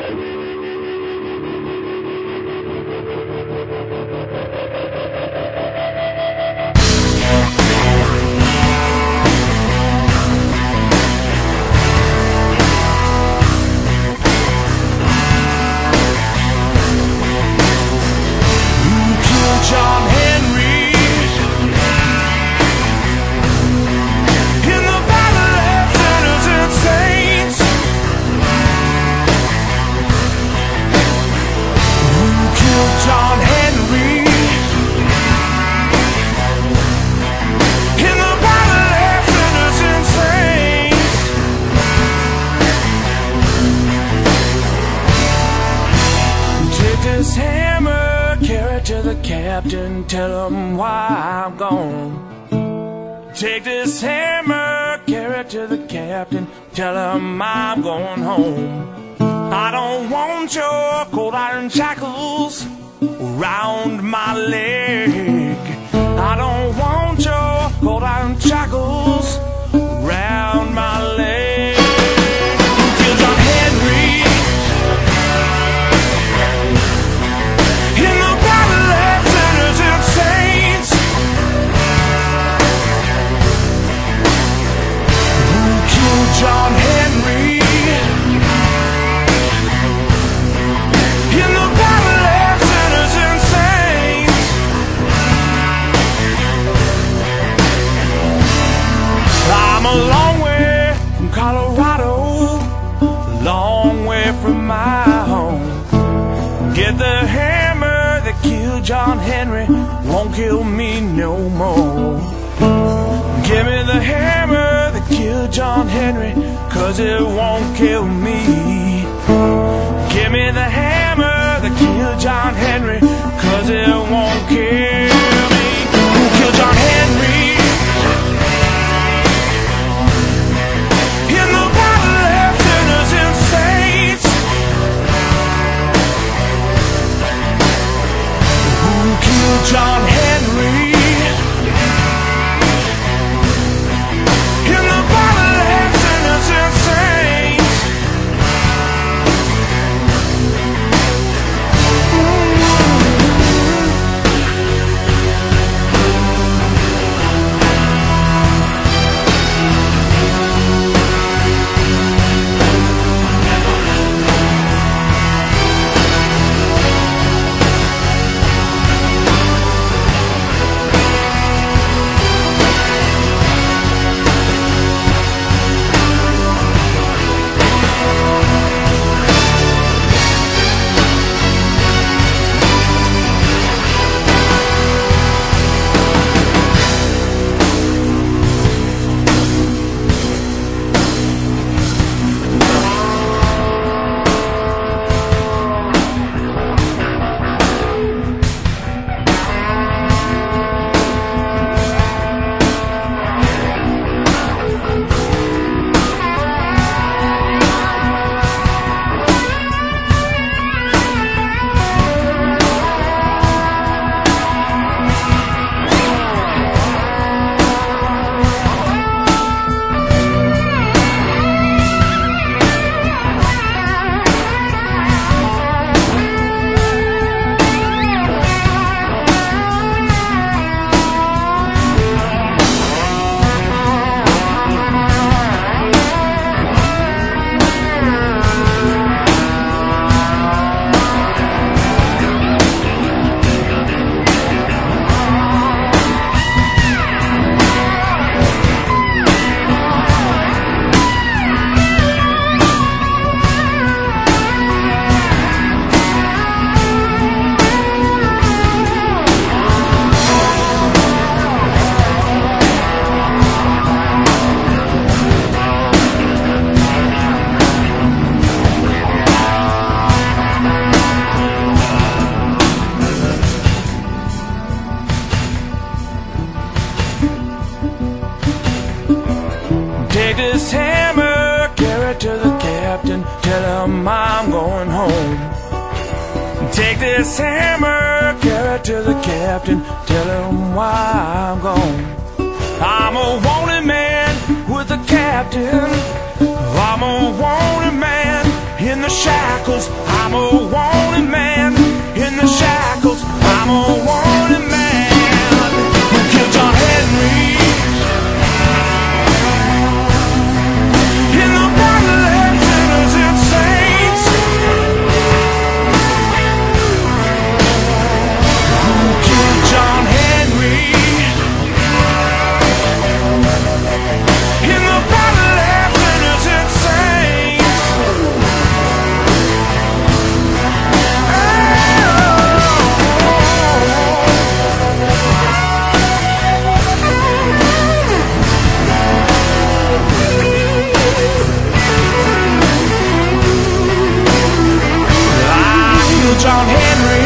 This hammer, carry it to the captain, tell him why I'm gone. Take this hammer, carry it to the captain, tell him I'm going home. I don't want your cold iron shackles around my leg. I don't want your cold iron shackles around my leg. Kill John Henry in the battle of sinners and saints. Who killed John Henry in the battle of sinners and saints? I'm a long way from Colorado, a long way from my home. Get the hammer that killed John Henry, won't kill me no more. Give me the hammer that killed John Henry, 'cause it won't kill me. Give me the hammer that killed John Henry, 'cause it won't kill me. Who killed John Henry in the battle of sinners and saints? Who killed John Henry in the battle of sinners and saints? Take this hammer, carry it to the captain, tell him I'm going home. Take this hammer, carry it to the captain, tell him why I'm gone. I'm a wanted man with the captain, I'm a wanted man in the shack shackles. I'm a wanted man. In the shackles, I'm a wanted man. Who killed John Henry? In the battle of sinners and saints. Who killed John Henry? In the battle of sinners and saints. John Henry.